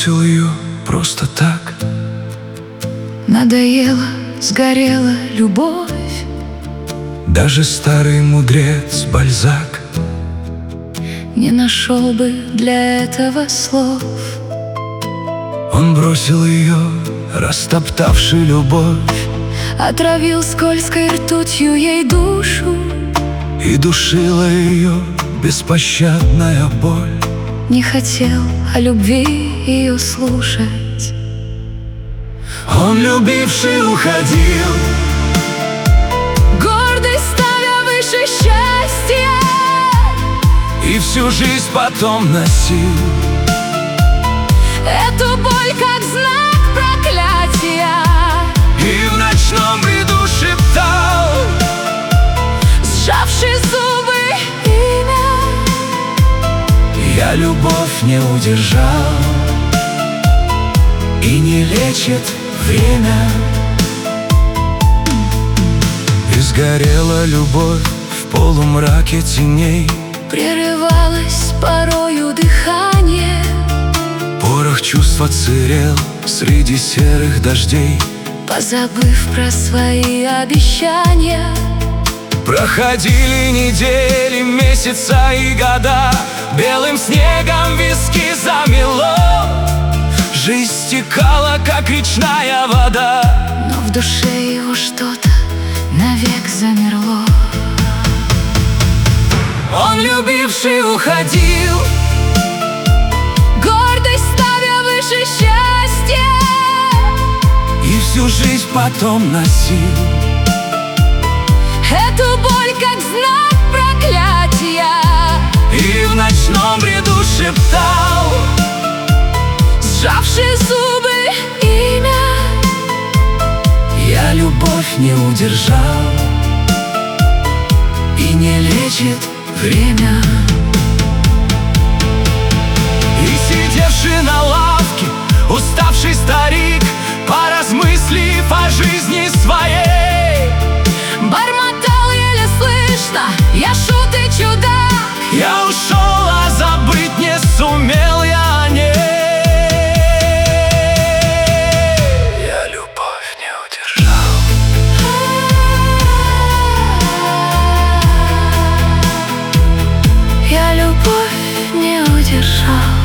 бросил ее просто так. Надоела, сгорела любовь. Даже старый мудрец Бальзак Не нашел бы для этого слов. он бросил ее, растоптавший любовь, Отравил скользкой ртутью ей душу. и душила ее беспощадная боль. Не хотел о любви ее слушать. Он, любивший, уходил, Гордость ставя выше счастья, и всю жизнь потом носил эту боль как знак проклятия. и в ночном бреду шептал, Сжавши зубы, имя. я любовь не удержал, и не лечит время. И сгорела любовь в полумраке теней. Прерывалось порою дыхание. Порох чувств отсырел среди серых дождей. Позабыв про свои обещания, Проходили недели, месяца и года, белым снегом виски замело. Жизнь стекала, как речная вода, но в душе его что-то навек замерло. он, любивший, уходил, Гордость ставя выше счастья, и всю жизнь потом носил эту боль как знак проклятия. и в ночном бреду шептал, Сжавши зубы, имя. я любовь не удержал, и не лечит время. И сидевший на лавке уставший старик, поразмыслив о жизни своей, Бормотал еле слышно: я шут и чудак. я ушел, а забыть не сумел я о ней. Я любовь не удержал. Я любовь не удержал.